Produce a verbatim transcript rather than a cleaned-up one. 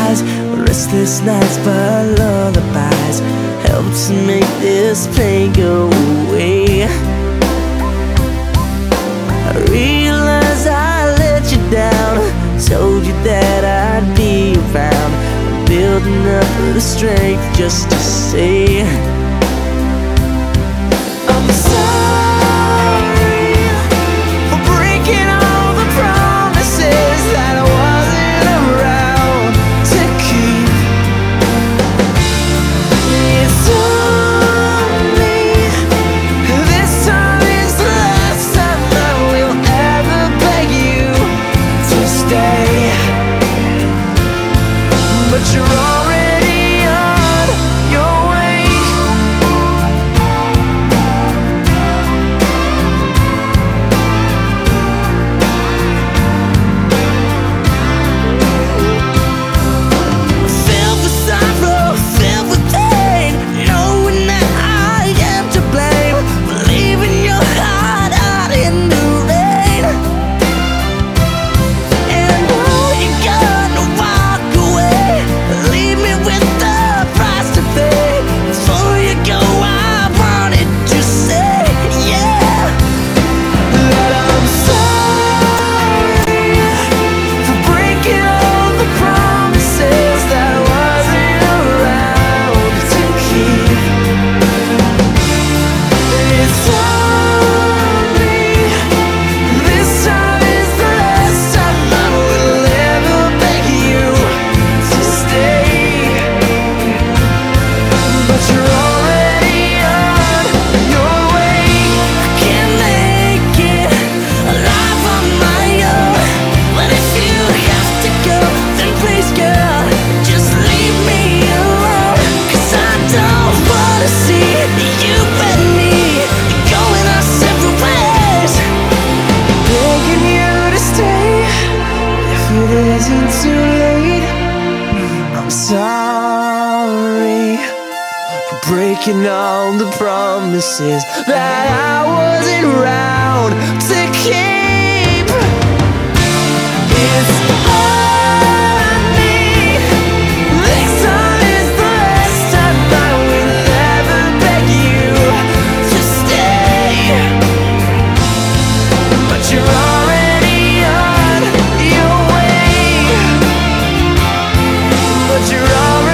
lies, restless nights by lullabies help to make this pain go away. I realize I let you down, told you that I'd be around. I'm building up the strength just to say I'm sorry for breaking all the promises that I wasn't around to keep. It's on me. This time is the last time I will ever beg you to stay. But you're already on your way. Filled with sorrow, filled with pain, knowing that I am to blame for leaving your heart out in the rain. And now you're gonna walk away, leave me with the price to pay. Before you go, I wanted to say, yeah, that I'm sorry for breaking all the promises that I wasn't around to keep. It's on me. This time is the last time I will ever beg you to stay. But you're already on your way. I can't make it alive on my own. But if you have to go, then please, girl, just leave me alone. 'Cause I don't wanna see you and me going our separate ways. Begging you to stay if it isn't too late. I'm sorry for breaking all the promises that I wasn't around to keep. It's on me. This time is the last time I will ever beg you to stay. But you're already on your way. But you're already